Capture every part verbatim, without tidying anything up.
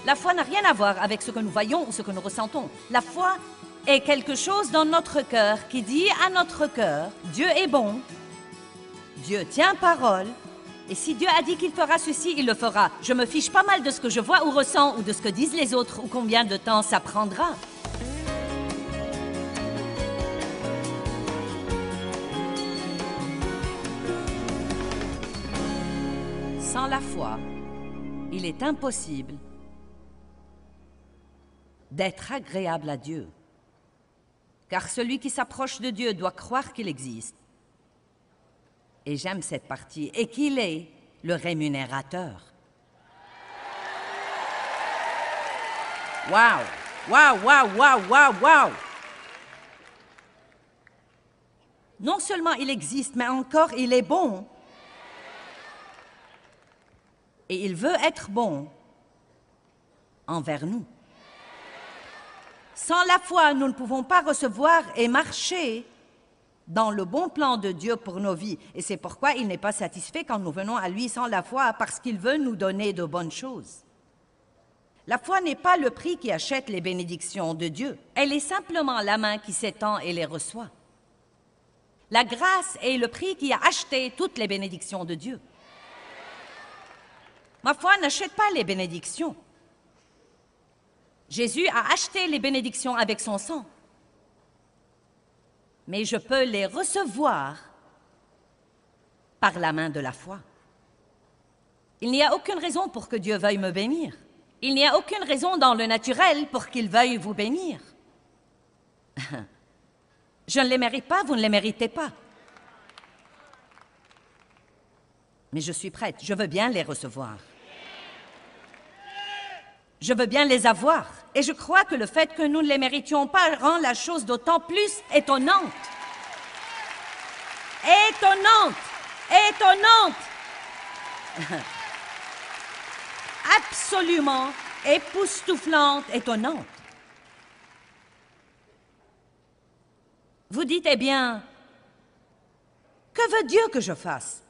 La foi n'a rien à voir avec ce que nous voyons ou ce que nous ressentons. La foi est quelque chose dans notre cœur qui dit à notre cœur, Dieu est bon, Dieu tient parole, et si Dieu a dit qu'il fera ceci, il le fera. Je me fiche pas mal de ce que je vois ou ressens ou de ce que disent les autres ou combien de temps ça prendra. Sans la foi, il est impossible d'être agréable à Dieu. Car celui qui s'approche de Dieu doit croire qu'il existe. Et j'aime cette partie, et qu'il est le rémunérateur. Waouh! Waouh, waouh, waouh, waouh, waouh! Non seulement il existe, mais encore il est bon. Et il veut être bon envers nous. Sans la foi, nous ne pouvons pas recevoir et marcher dans le bon plan de Dieu pour nos vies. Et c'est pourquoi il n'est pas satisfait quand nous venons à lui sans la foi, parce qu'il veut nous donner de bonnes choses. La foi n'est pas le prix qui achète les bénédictions de Dieu. Elle est simplement la main qui s'étend et les reçoit. La grâce est le prix qui a acheté toutes les bénédictions de Dieu. Ma foi n'achète pas les bénédictions. Jésus a acheté les bénédictions avec son sang. Mais je peux les recevoir par la main de la foi. Il n'y a aucune raison pour que Dieu veuille me bénir. Il n'y a aucune raison dans le naturel pour qu'il veuille vous bénir. Je ne les mérite pas, vous ne les méritez pas. Mais je suis prête, je veux bien les recevoir. Je veux bien les avoir. Et je crois que le fait que nous ne les méritions pas rend la chose d'autant plus étonnante. Étonnante! Étonnante! Absolument époustouflante, étonnante. Vous dites, eh bien, que veut Dieu que je fasse?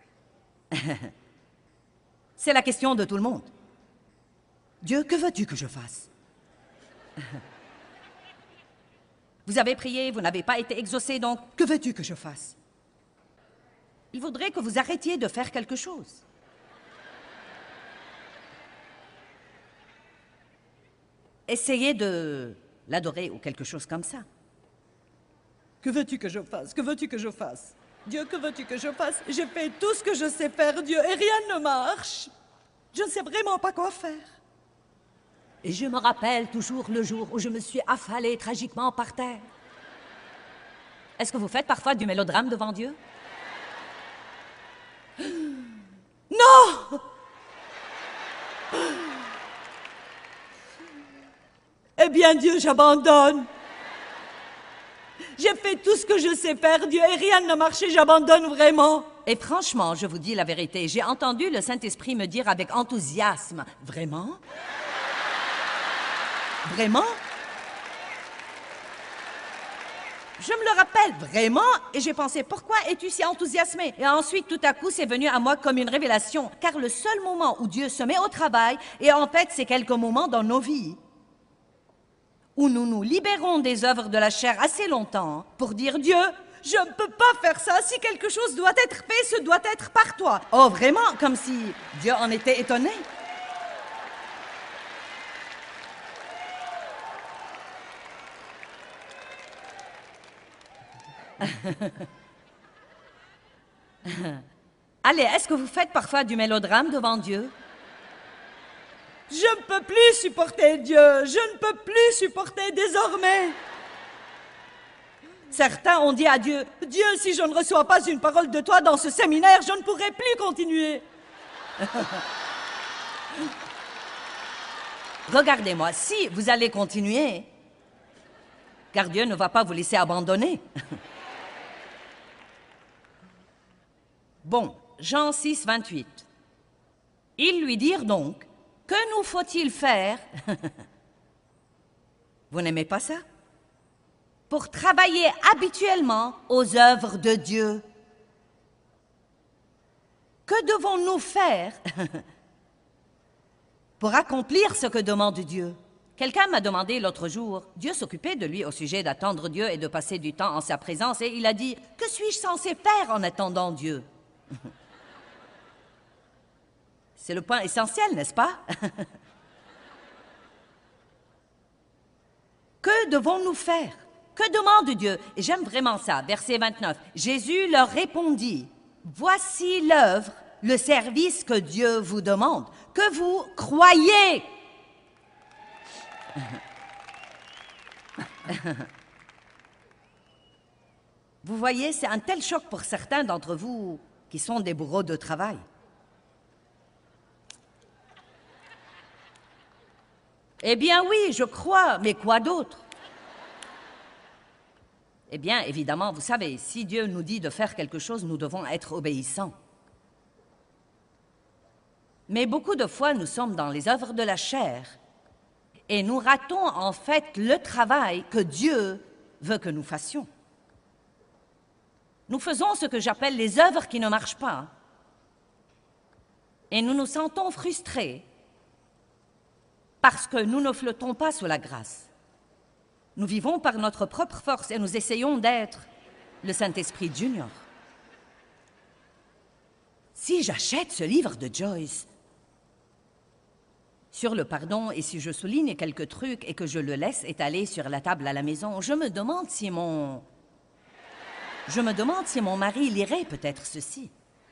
C'est la question de tout le monde. Dieu, que veux-tu que je fasse? Vous avez prié, vous n'avez pas été exaucé, donc que veux-tu que je fasse? Il voudrait que vous arrêtiez de faire quelque chose. Essayez de l'adorer ou quelque chose comme ça. Que veux-tu que je fasse? Que veux-tu que je fasse? Dieu, que veux-tu que je fasse? J'ai fait tout ce que je sais faire, Dieu, et rien ne marche. Je ne sais vraiment pas quoi faire. Et je me rappelle toujours le jour où je me suis affalée tragiquement par terre. Est-ce que vous faites parfois du mélodrame devant Dieu? Non! Eh bien, Dieu, j'abandonne. J'ai fait tout ce que je sais faire, Dieu, et rien n'a marché, j'abandonne vraiment. Et franchement, je vous dis la vérité, j'ai entendu le Saint-Esprit me dire avec enthousiasme, « Vraiment? Vraiment? » Je me le rappelle, vraiment, et j'ai pensé, pourquoi es-tu si enthousiasmé? Et ensuite, tout à coup, c'est venu à moi comme une révélation, car le seul moment où Dieu se met au travail, et en fait, c'est quelques moments dans nos vies, où nous nous libérons des œuvres de la chair assez longtemps pour dire, Dieu, je ne peux pas faire ça, si quelque chose doit être fait, ce doit être par toi. Oh, vraiment, comme si Dieu en était étonné. Allez, est-ce que vous faites parfois du mélodrame devant Dieu? Je ne peux plus supporter Dieu, je ne peux plus supporter désormais. Certains ont dit à Dieu, Dieu, si je ne reçois pas une parole de toi dans ce séminaire, je ne pourrai plus continuer. Regardez-moi, si vous allez continuer, car Dieu ne va pas vous laisser abandonner. Bon, Jean six, vingt-huit. Ils lui dirent donc, que nous faut-il faire? Vous n'aimez pas ça? Pour travailler habituellement aux œuvres de Dieu. Que devons-nous faire pour accomplir ce que demande Dieu. Quelqu'un m'a demandé l'autre jour, Dieu s'occupait de lui au sujet d'attendre Dieu et de passer du temps en sa présence, et il a dit, « Que suis-je censé faire en attendant Dieu ?» C'est le point essentiel, n'est-ce pas? Que devons-nous faire? Que demande Dieu? Et j'aime vraiment ça, verset vingt-neuf. Jésus leur répondit, « Voici l'œuvre, le service que Dieu vous demande, que vous croyez. » Vous voyez, c'est un tel choc pour certains d'entre vous qui sont des bourreaux de travail. Eh bien oui, je crois, mais quoi d'autre? Eh bien, évidemment, vous savez, si Dieu nous dit de faire quelque chose, nous devons être obéissants. Mais beaucoup de fois, nous sommes dans les œuvres de la chair et nous ratons en fait le travail que Dieu veut que nous fassions. Nous faisons ce que j'appelle les œuvres qui ne marchent pas et nous nous sentons frustrés parce que nous ne flottons pas sous la grâce. Nous vivons par notre propre force et nous essayons d'être le Saint-Esprit Junior. Si j'achète ce livre de Joyce sur le pardon et si je souligne quelques trucs et que je le laisse étaler sur la table à la maison, je me demande si mon... Je me demande si mon mari lirait peut-être ceci.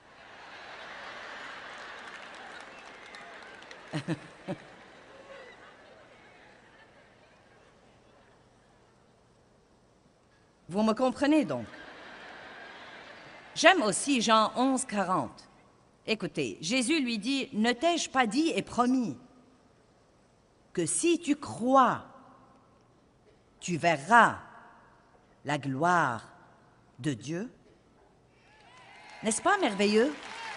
Vous me comprenez donc? J'aime aussi Jean onze, quarante. Écoutez, Jésus lui dit, « Ne t'ai-je pas dit et promis que si tu crois, tu verras la gloire de Dieu? » N'est-ce pas merveilleux?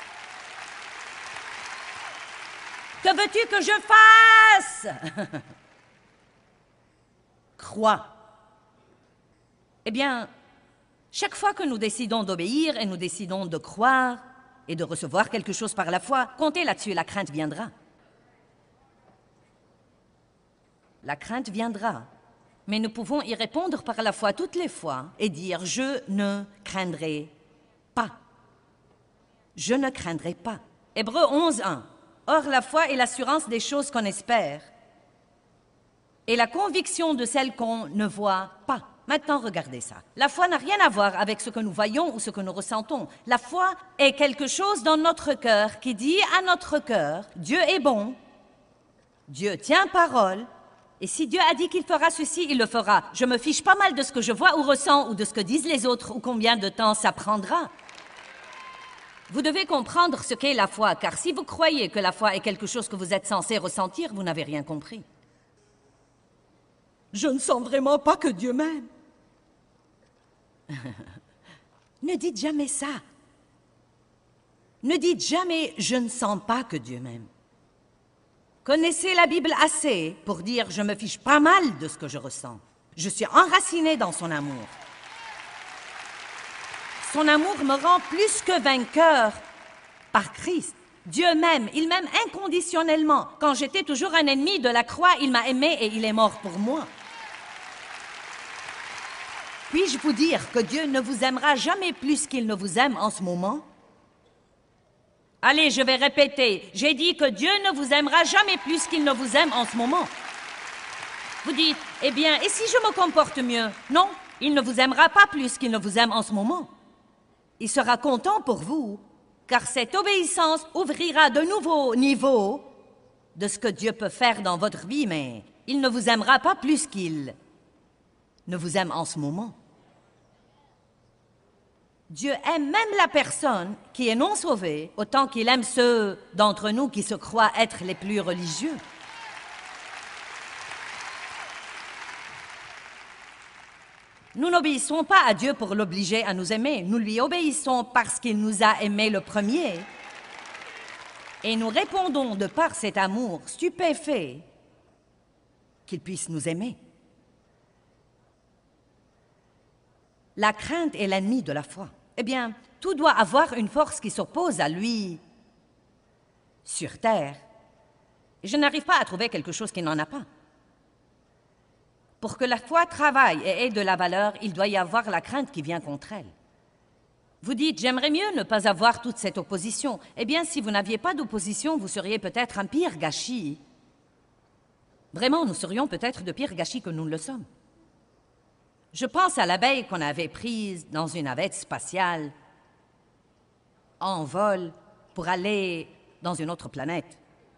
Que veux-tu que je fasse? Crois. Eh bien, chaque fois que nous décidons d'obéir et nous décidons de croire et de recevoir quelque chose par la foi, comptez là-dessus, la crainte viendra. La crainte viendra, mais nous pouvons y répondre par la foi toutes les fois et dire « Je ne craindrai pas. Je ne craindrai pas. » Hébreux onze, un. Or, la foi est l'assurance des choses qu'on espère et la conviction de celles qu'on ne voit pas. Maintenant, regardez ça. La foi n'a rien à voir avec ce que nous voyons ou ce que nous ressentons. La foi est quelque chose dans notre cœur qui dit à notre cœur, Dieu est bon, Dieu tient parole, et si Dieu a dit qu'il fera ceci, il le fera. Je me fiche pas mal de ce que je vois ou ressens ou de ce que disent les autres ou combien de temps ça prendra. Vous devez comprendre ce qu'est la foi, car si vous croyez que la foi est quelque chose que vous êtes censé ressentir, vous n'avez rien compris. Je ne sens vraiment pas que Dieu m'aime. Ne dites jamais ça. Ne dites jamais « je ne sens pas que Dieu m'aime ». Connaissez la Bible assez pour dire « je me fiche pas mal de ce que je ressens. Je suis enraciné dans son amour. Son amour me rend plus que vainqueur par Christ. Dieu m'aime, il m'aime inconditionnellement. Quand j'étais toujours un ennemi de la croix, il m'a aimé et il est mort pour moi. » Puis-je vous dire que Dieu ne vous aimera jamais plus qu'il ne vous aime en ce moment? Allez, je vais répéter. J'ai dit que Dieu ne vous aimera jamais plus qu'il ne vous aime en ce moment. Vous dites, eh bien, et si je me comporte mieux? Non, il ne vous aimera pas plus qu'il ne vous aime en ce moment. Il sera content pour vous, car cette obéissance ouvrira de nouveaux niveaux de ce que Dieu peut faire dans votre vie, mais il ne vous aimera pas plus qu'il ne vous aime en ce moment. Dieu aime même la personne qui est non sauvée, autant qu'il aime ceux d'entre nous qui se croient être les plus religieux. Nous n'obéissons pas à Dieu pour l'obliger à nous aimer. Nous lui obéissons parce qu'il nous a aimés le premier. Et nous répondons de par cet amour stupéfait qu'il puisse nous aimer. La crainte est l'ennemi de la foi. Eh bien, tout doit avoir une force qui s'oppose à lui sur terre. Et je n'arrive pas à trouver quelque chose qui n'en a pas. Pour que la foi travaille et ait de la valeur, il doit y avoir la crainte qui vient contre elle. Vous dites, j'aimerais mieux ne pas avoir toute cette opposition. Eh bien, si vous n'aviez pas d'opposition, vous seriez peut-être un pire gâchis. Vraiment, nous serions peut-être de pires gâchis que nous ne le sommes. Je pense à l'abeille qu'on avait prise dans une navette spatiale en vol pour aller dans une autre planète.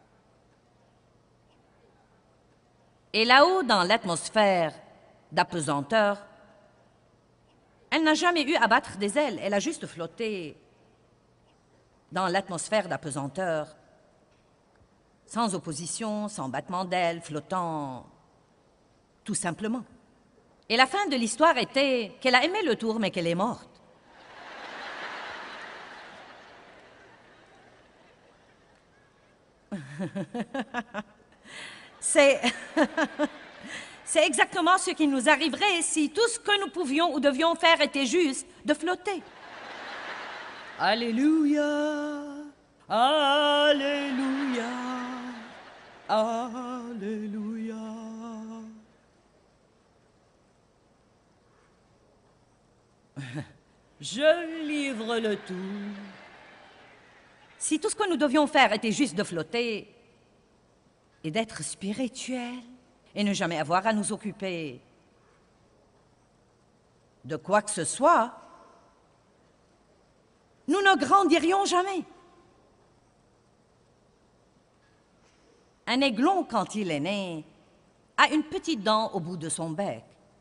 Et là-haut, dans l'atmosphère d'apesanteur, elle n'a jamais eu à battre des ailes, elle a juste flotté dans l'atmosphère d'apesanteur, sans opposition, sans battement d'ailes, flottant tout simplement. Et la fin de l'histoire était qu'elle a aimé le tour, mais qu'elle est morte. C'est... C'est exactement ce qui nous arriverait si tout ce que nous pouvions ou devions faire était juste de flotter. Alléluia, Alléluia, Alléluia. Je livre le tout. Si tout ce que nous devions faire était juste de flotter et d'être spirituel, et ne jamais avoir à nous occuper de quoi que ce soit, nous ne grandirions jamais. Un aiglon, quand il est né, a une petite dent au bout de son bec.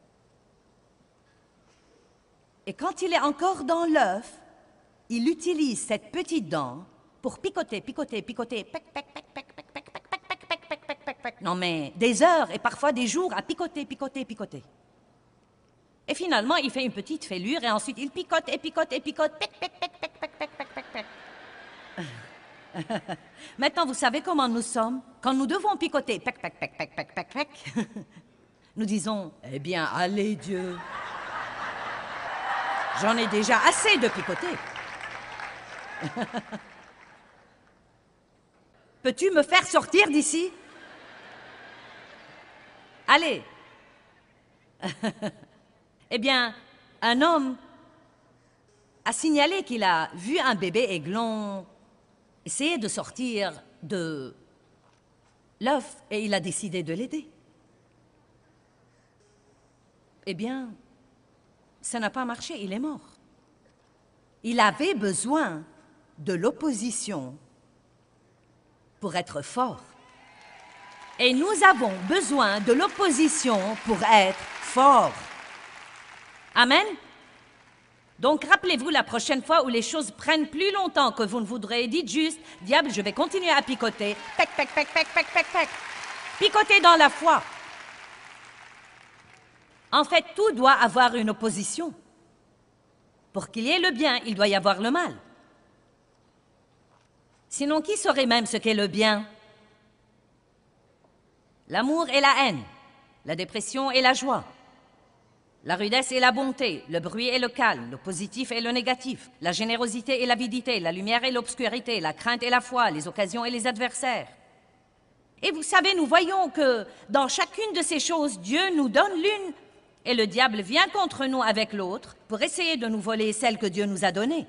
Et quand il est encore dans l'œuf, il utilise cette petite dent pour picoter, picoter, picoter, pec, pec, pec, pec, pec, pec, pec, pec, pec, pec, pec, pec, pec. Non mais des heures et parfois des jours à picoter, picoter, picoter. Et finalement, il fait une petite fêlure et ensuite il picote et picote et picote, pec, pec, pec, pec, pec, pec, pec, pec, pec. Maintenant, vous savez comment nous sommes? Quand nous devons picoter, pec, pec, pec, pec, pec, pec, pec, nous disons, eh bien, allez Dieu, j'en ai déjà assez de picoter. Peux-tu me faire sortir d'ici? Allez. Eh bien, un homme a signalé qu'il a vu un bébé aiglon essayer de sortir de l'œuf et il a décidé de l'aider. Eh bien, ça n'a pas marché, il est mort. Il avait besoin de l'opposition pour être fort. Et nous avons besoin de l'opposition pour être forts. Amen? Donc, rappelez-vous la prochaine fois où les choses prennent plus longtemps que vous ne voudrez, dites juste, diable, je vais continuer à picoter. Pec, pec, pec, pec, pec, pec, pec. Picoter dans la foi. En fait, tout doit avoir une opposition. Pour qu'il y ait le bien, il doit y avoir le mal. Sinon, qui saurait même ce qu'est le bien? L'amour et la haine, la dépression et la joie, la rudesse et la bonté, le bruit et le calme, le positif et le négatif, la générosité et l'avidité, la lumière et l'obscurité, la crainte et la foi, les occasions et les adversaires. Et vous savez, nous voyons que dans chacune de ces choses, Dieu nous donne l'une et le diable vient contre nous avec l'autre pour essayer de nous voler celle que Dieu nous a donnée.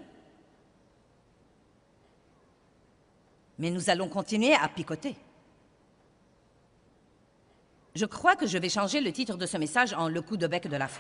Mais nous allons continuer à picoter. Je crois que je vais changer le titre de ce message en « Le coup de bec de la foi ».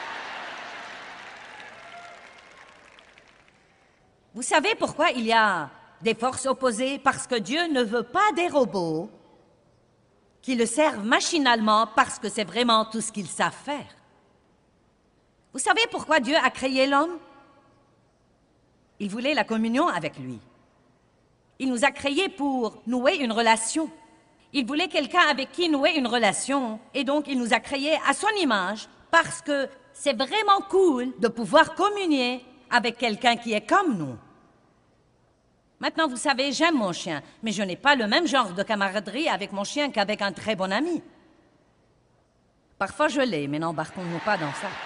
Vous savez pourquoi il y a des forces opposées? Parce que Dieu ne veut pas des robots qui le servent machinalement parce que c'est vraiment tout ce qu'ils savent faire. Vous savez pourquoi Dieu a créé l'homme? Il voulait la communion avec lui. Il nous a créés pour nouer une relation. Il voulait quelqu'un avec qui nouer une relation, et donc il nous a créés à son image, parce que c'est vraiment cool de pouvoir communier avec quelqu'un qui est comme nous. Maintenant, vous savez, j'aime mon chien, mais je n'ai pas le même genre de camaraderie avec mon chien qu'avec un très bon ami. Parfois je l'ai, mais n'embarquons-nous pas dans ça.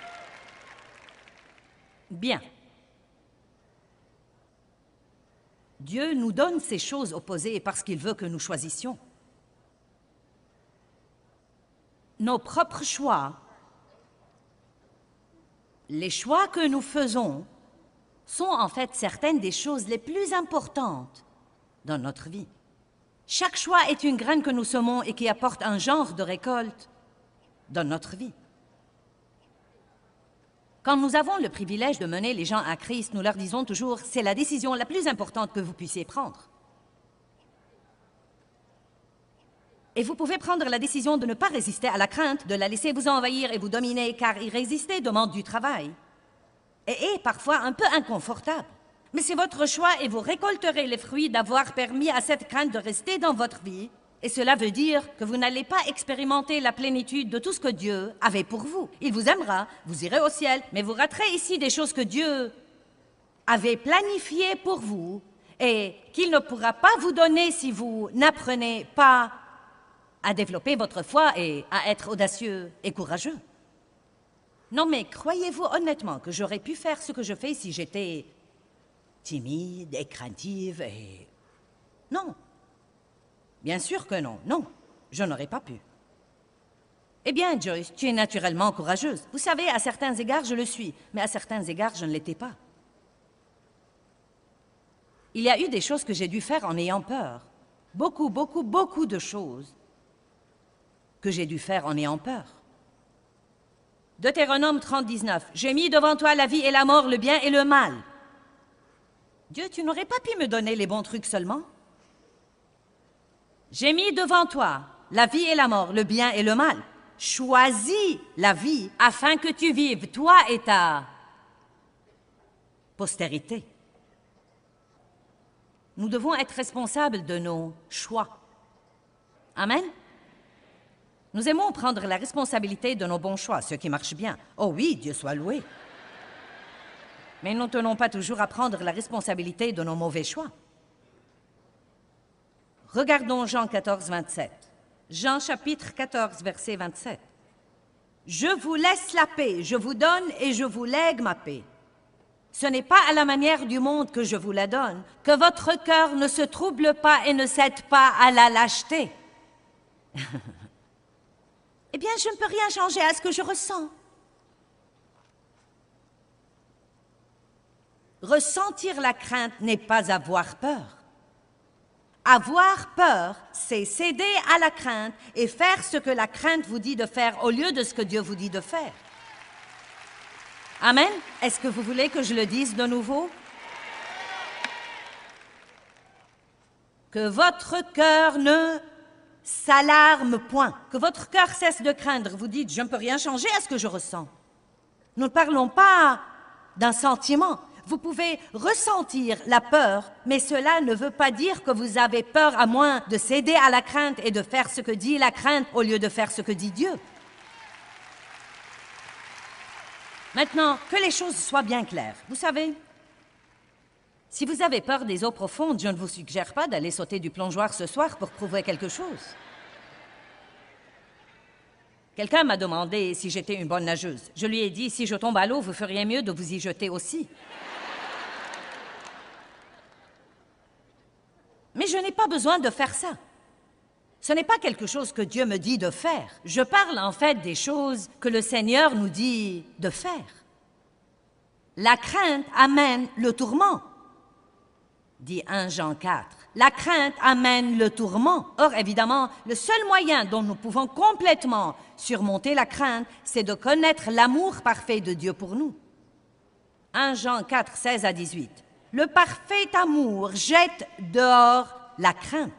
Bien. Dieu nous donne ces choses opposées parce qu'il veut que nous choisissions. Nos propres choix, les choix que nous faisons, sont en fait certaines des choses les plus importantes dans notre vie. Chaque choix est une graine que nous semons et qui apporte un genre de récolte dans notre vie. Quand nous avons le privilège de mener les gens à Christ, nous leur disons toujours « c'est la décision la plus importante que vous puissiez prendre ». Et vous pouvez prendre la décision de ne pas résister à la crainte, de la laisser vous envahir et vous dominer, car y résister demande du travail et est parfois un peu inconfortable. Mais c'est votre choix et vous récolterez les fruits d'avoir permis à cette crainte de rester dans votre vie. Et cela veut dire que vous n'allez pas expérimenter la plénitude de tout ce que Dieu avait pour vous. Il vous aimera, vous irez au ciel, mais vous raterez ici des choses que Dieu avait planifiées pour vous et qu'il ne pourra pas vous donner si vous n'apprenez pas à développer votre foi et à être audacieux et courageux. Non, mais croyez-vous honnêtement que j'aurais pu faire ce que je fais si j'étais timide et craintive et... Non. Bien sûr que non. Non, je n'aurais pas pu. Eh bien, Joyce, tu es naturellement courageuse. Vous savez, à certains égards, je le suis, mais à certains égards, je ne l'étais pas. Il y a eu des choses que j'ai dû faire en ayant peur. Beaucoup, beaucoup, beaucoup de choses que j'ai dû faire en ayant peur. Deutéronome trente, dix-neuf. « J'ai mis devant toi la vie et la mort, le bien et le mal. » Dieu, tu n'aurais pas pu me donner les bons trucs seulement? J'ai mis devant toi la vie et la mort, le bien et le mal. Choisis la vie afin que tu vives, toi et ta postérité. Nous devons être responsables de nos choix. Amen? Nous aimons prendre la responsabilité de nos bons choix, ce qui marche bien. Oh oui, Dieu soit loué. Mais nous ne tenons pas toujours à prendre la responsabilité de nos mauvais choix. Regardons Jean quatorze, vingt-sept. Jean chapitre quatorze, verset vingt-sept. « Je vous laisse la paix, je vous donne et je vous lègue ma paix. Ce n'est pas à la manière du monde que je vous la donne, que votre cœur ne se trouble pas et ne cède pas à la lâcheté. » Eh bien, je ne peux rien changer à ce que je ressens. Ressentir la crainte n'est pas avoir peur. Avoir peur, c'est céder à la crainte et faire ce que la crainte vous dit de faire au lieu de ce que Dieu vous dit de faire. Amen? Est-ce que vous voulez que je le dise de nouveau? Que votre cœur ne s'alarme point, que votre cœur cesse de craindre. Vous dites, je ne peux rien changer à ce que je ressens. Nous ne parlons pas d'un sentiment. Vous pouvez ressentir la peur, mais cela ne veut pas dire que vous avez peur à moins de céder à la crainte et de faire ce que dit la crainte au lieu de faire ce que dit Dieu. Maintenant, que les choses soient bien claires. Vous savez, si vous avez peur des eaux profondes, je ne vous suggère pas d'aller sauter du plongeoir ce soir pour prouver quelque chose. Quelqu'un m'a demandé si j'étais une bonne nageuse. Je lui ai dit, si je tombe à l'eau, vous feriez mieux de vous y jeter aussi. Mais je n'ai pas besoin de faire ça. Ce n'est pas quelque chose que Dieu me dit de faire. Je parle en fait des choses que le Seigneur nous dit de faire. La crainte amène le tourment, dit premier Jean quatre. La crainte amène le tourment. Or, évidemment, le seul moyen dont nous pouvons complètement surmonter la crainte, c'est de connaître l'amour parfait de Dieu pour nous. premier Jean quatre, seize à dix-huit. Le parfait amour jette dehors la crainte.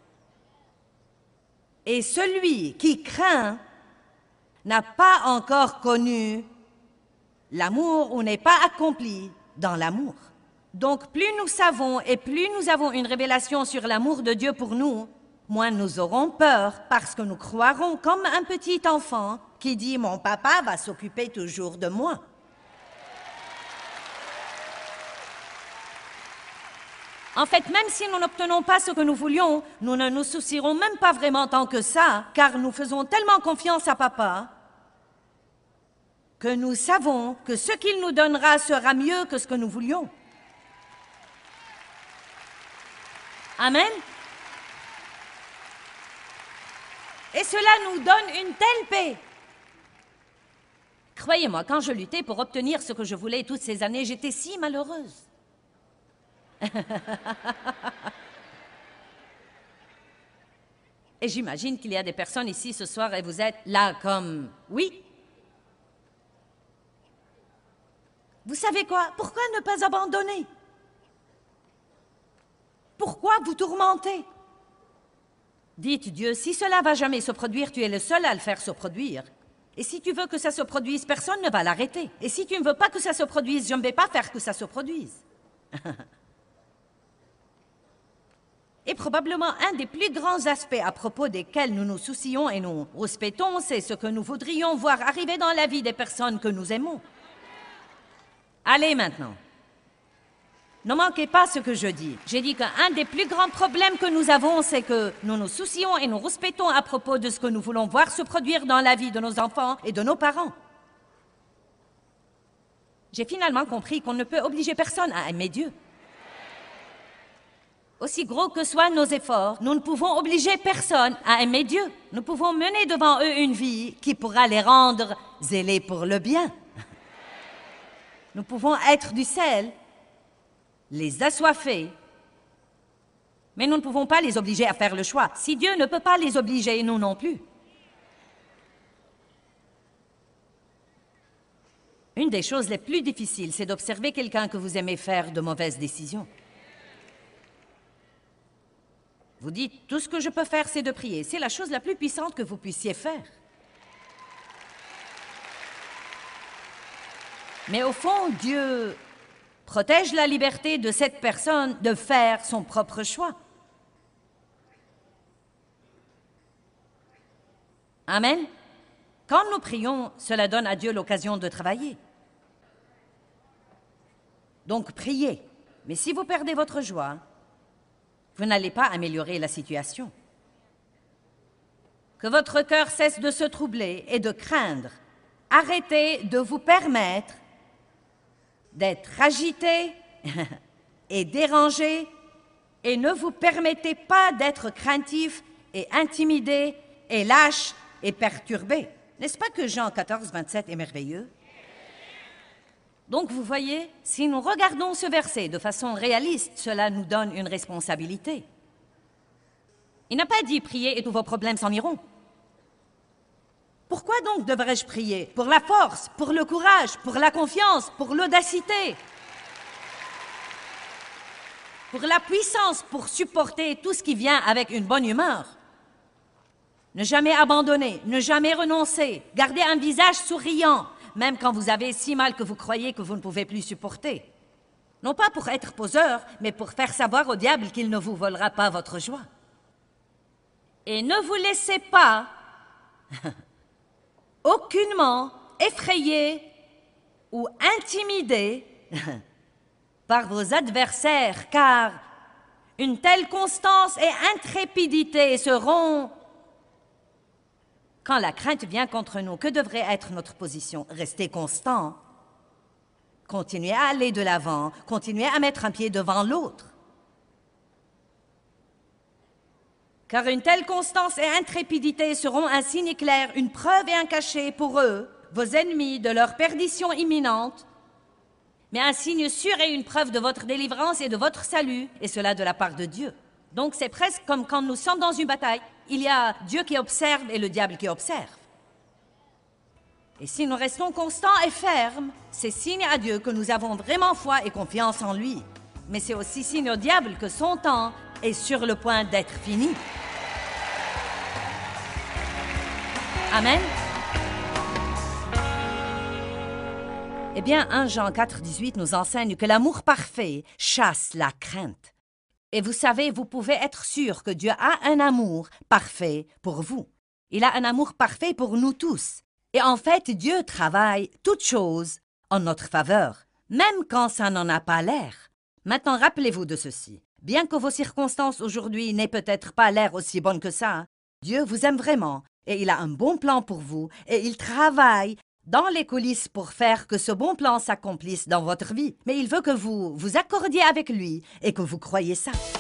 Et celui qui craint n'a pas encore connu l'amour ou n'est pas accompli dans l'amour. Donc, plus nous savons et plus nous avons une révélation sur l'amour de Dieu pour nous, moins nous aurons peur parce que nous croirons comme un petit enfant qui dit « Mon papa va s'occuper toujours de moi ». En fait, même si nous n'obtenons pas ce que nous voulions, nous ne nous soucierons même pas vraiment tant que ça, car nous faisons tellement confiance à papa que nous savons que ce qu'il nous donnera sera mieux que ce que nous voulions. Amen. Et cela nous donne une telle paix. Croyez-moi, quand je luttais pour obtenir ce que je voulais toutes ces années, j'étais si malheureuse. Et j'imagine qu'il y a des personnes ici ce soir et vous êtes là comme... Oui. Vous savez quoi? Pourquoi ne pas abandonner? Pourquoi vous tourmenter? Dites Dieu, si cela va jamais se produire, tu es le seul à le faire se produire. Et si tu veux que ça se produise, personne ne va l'arrêter. Et si tu ne veux pas que ça se produise, je ne vais pas faire que ça se produise. Et probablement un des plus grands aspects à propos desquels nous nous soucions et nous respectons, c'est ce que nous voudrions voir arriver dans la vie des personnes que nous aimons. Allez maintenant. Ne manquez pas ce que je dis. J'ai dit qu'un des plus grands problèmes que nous avons, c'est que nous nous soucions et nous respectons à propos de ce que nous voulons voir se produire dans la vie de nos enfants et de nos parents. J'ai finalement compris qu'on ne peut obliger personne à aimer Dieu. Aussi gros que soient nos efforts, nous ne pouvons obliger personne à aimer Dieu. Nous pouvons mener devant eux une vie qui pourra les rendre zélés pour le bien. Nous pouvons être du sel, les assoiffer, mais nous ne pouvons pas les obliger à faire le choix. Si Dieu ne peut pas les obliger, nous non plus. Une des choses les plus difficiles, c'est d'observer quelqu'un que vous aimez faire de mauvaises décisions. Vous dites, tout ce que je peux faire, c'est de prier. C'est la chose la plus puissante que vous puissiez faire. Mais au fond, Dieu protège la liberté de cette personne de faire son propre choix. Amen. Quand nous prions, cela donne à Dieu l'occasion de travailler. Donc, priez. Mais si vous perdez votre joie, vous n'allez pas améliorer la situation. Que votre cœur cesse de se troubler et de craindre. Arrêtez de vous permettre d'être agité et dérangé et ne vous permettez pas d'être craintif et intimidé et lâche et perturbé. N'est-ce pas que Jean quatorze, vingt-sept est merveilleux? Donc, vous voyez, si nous regardons ce verset de façon réaliste, cela nous donne une responsabilité. Il n'a pas dit « priez et tous vos problèmes s'en iront ». Pourquoi donc devrais-je prier? Pour la force, pour le courage, pour la confiance, pour l'audacité, pour la puissance, pour supporter tout ce qui vient avec une bonne humeur. Ne jamais abandonner, ne jamais renoncer, garder un visage souriant, même quand vous avez si mal que vous croyez que vous ne pouvez plus supporter. Non pas pour être poseur, mais pour faire savoir au diable qu'il ne vous volera pas votre joie. Et ne vous laissez pas aucunement effrayé ou intimidé par vos adversaires, car une telle constance et intrépidité seront... Quand la crainte vient contre nous, que devrait être notre position? Rester constant, continuer à aller de l'avant, continuer à mettre un pied devant l'autre. Car une telle constance et intrépidité seront un signe clair, une preuve et un cachet pour eux, vos ennemis, de leur perdition imminente, mais un signe sûr et une preuve de votre délivrance et de votre salut, et cela de la part de Dieu. Donc c'est presque comme quand nous sommes dans une bataille, il y a Dieu qui observe et le diable qui observe. Et si nous restons constants et fermes, c'est signe à Dieu que nous avons vraiment foi et confiance en lui. Mais c'est aussi signe au diable que son temps est sur le point d'être fini. Amen. Eh bien, premier Jean quatre, dix-huit nous enseigne que l'amour parfait chasse la crainte. Et vous savez, vous pouvez être sûr que Dieu a un amour parfait pour vous. Il a un amour parfait pour nous tous. Et en fait, Dieu travaille toutes choses en notre faveur, même quand ça n'en a pas l'air. Maintenant, rappelez-vous de ceci. Bien que vos circonstances aujourd'hui n'aient peut-être pas l'air aussi bonnes que ça, Dieu vous aime vraiment et il a un bon plan pour vous et il travaille dans les coulisses pour faire que ce bon plan s'accomplisse dans votre vie. Mais il veut que vous vous accordiez avec lui et que vous croyiez ça.